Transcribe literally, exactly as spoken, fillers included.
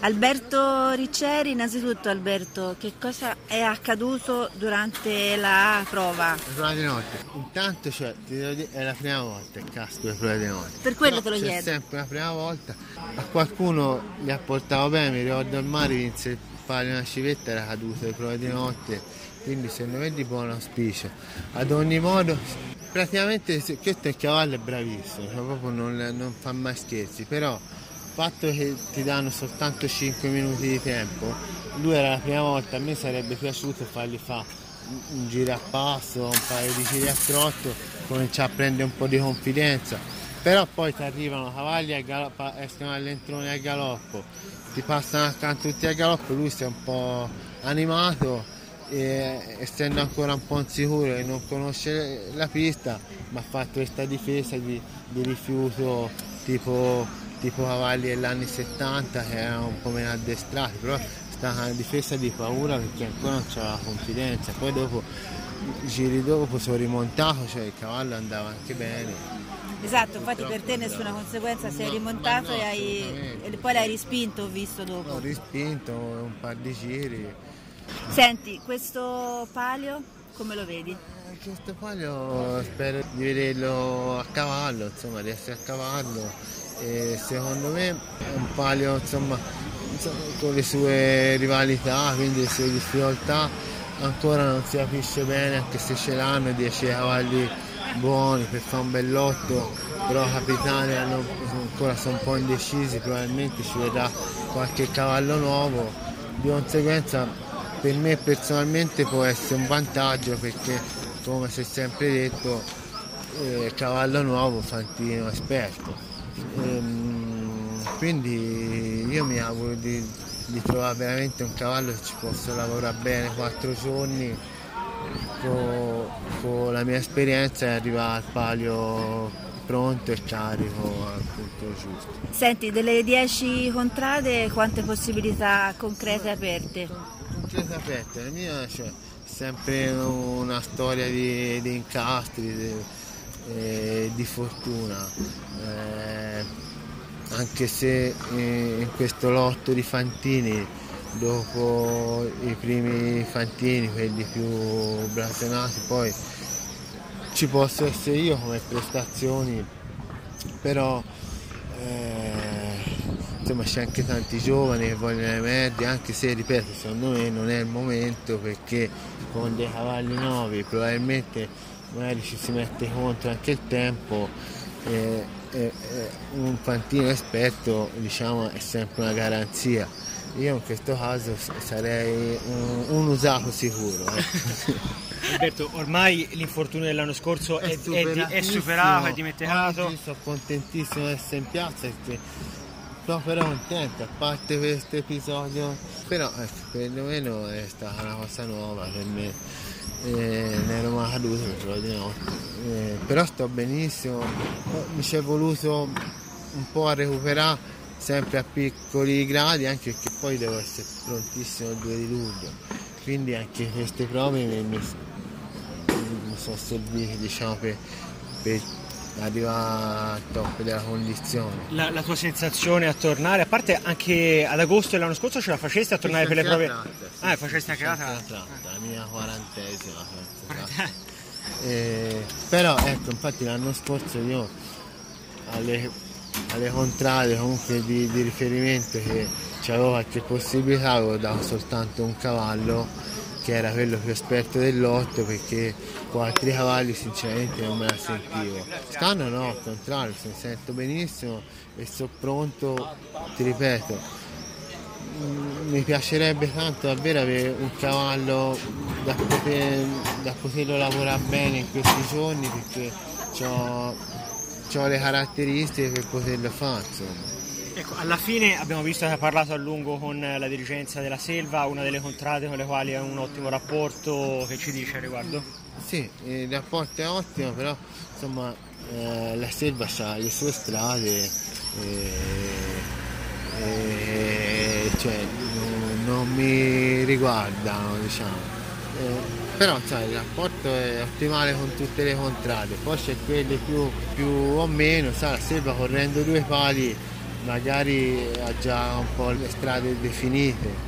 Alberto Ricceri, innanzitutto Alberto, che cosa è accaduto durante la prova? La prova di notte. Intanto, cioè, ti devo dire, è la prima volta che casco le prove di notte. Per quello Però te lo c'è chiedo. sempre la prima volta. A qualcuno gli ha portato bene, mi ricordo il mare, vinse il palio una civetta, era caduto le prove di notte, quindi secondo me è di buon auspicio. Ad ogni modo, praticamente questo il cavallo è bravissimo, cioè proprio non, non fa mai scherzi, però il fatto che ti danno soltanto cinque minuti di tempo, lui era la prima volta, a me sarebbe piaciuto fargli fare un giro a passo, un paio di giri a trotto, cominciare a prendere un po' di confidenza, però poi ti arrivano cavalli a galoppo, escono all'entrone al galoppo, ti passano accanto tutti al galoppo, lui si è un po' animato e essendo ancora un po' insicuro e non conosce la pista, ma ha fatto questa difesa di, di rifiuto tipo, tipo cavalli degli anni settanta che erano un po' meno addestrati, però è stata una difesa di paura perché ancora non c'era confidenza. Poi dopo, i giri dopo sono rimontato, cioè il cavallo andava anche bene. Esatto, infatti per te nessuna conseguenza, sei rimontato no, e, hai, e poi l'hai rispinto, ho visto dopo. Ho rispinto un par di giri. Senti, questo palio come lo vedi? Eh, questo palio spero di vederlo a cavallo, insomma, di essere a cavallo. E secondo me è un palio, insomma, insomma, con le sue rivalità, quindi le sue difficoltà, ancora non si capisce bene, anche se ce l'hanno dieci cavalli buoni per fare un bel lotto, però capitani hanno, ancora sono un po' indecisi, probabilmente ci vedrà qualche cavallo nuovo, di conseguenza per me personalmente può essere un vantaggio perché, come si è sempre detto, eh, cavallo nuovo, fantino esperto. Ehm, quindi io mi auguro di, di trovare veramente un cavallo che ci possa lavorare bene quattro giorni con, con la mia esperienza e arrivare al palio pronto e carico al punto giusto. Senti, delle dieci contrade quante possibilità concrete aperte? Concrete aperte, la mia c'è sempre una storia di, di incastri, di, eh, di fortuna, eh, anche se eh, in questo lotto di fantini, dopo i primi fantini, quelli più blasonati, poi ci posso essere io come prestazioni, però eh, insomma c'è anche tanti giovani che vogliono emergere, anche se, ripeto, secondo me non è il momento, perché con dei cavalli nuovi probabilmente magari ci si mette contro anche il tempo, eh, eh, eh, un fantino esperto, diciamo, è sempre una garanzia. Io in questo caso sarei un, un usato sicuro. Eh. Alberto, ormai l'infortunio dell'anno scorso è, è, è, è superato, è dimenticato. Oggi sono contentissimo di essere in piazza perché sono però contento, a parte questo episodio, però ecco, perlomeno è stata una cosa nuova per me, eh, ne ero mai caduto per di notte, eh, però sto benissimo, mi ci è voluto un po' a recuperare sempre a piccoli gradi, anche perché poi devo essere prontissimo il due di luglio, quindi anche queste prove mi, mi, mi sono servite, diciamo, per, per arrivare al top della condizione. La, la tua sensazione a tornare, a parte anche ad agosto dell'anno scorso ce la facesti a tornare per le prove? Tratta, sì, ah, facesti anche la tratta, tratta, la mia quarantesima, eh, però ecco, infatti l'anno scorso io alle, alle contrade comunque di, di riferimento che c'avevo qualche possibilità, avevo dato soltanto un cavallo che era quello più esperto del lotto, perché con altri cavalli sinceramente non me la sentivo. Quest'anno no, al contrario, mi sento benissimo e sono pronto, ti ripeto, mi piacerebbe tanto davvero avere un cavallo da, poter, da poterlo lavorare bene in questi giorni, perché ho le caratteristiche per poterlo fare, insomma. Ecco, alla fine abbiamo visto che ha parlato a lungo con la dirigenza della Selva, una delle contrade con le quali ha un ottimo rapporto. Che ci dice a riguardo? Sì, il rapporto è ottimo, però insomma eh, la Selva ha le sue strade, eh, eh, cioè non, non mi riguardano, diciamo. Eh, però insomma, il rapporto è ottimale con tutte le contrade, poi c'è quelle più, più o meno, sa, la Selva correndo due pali magari ha già un po' le strade definite.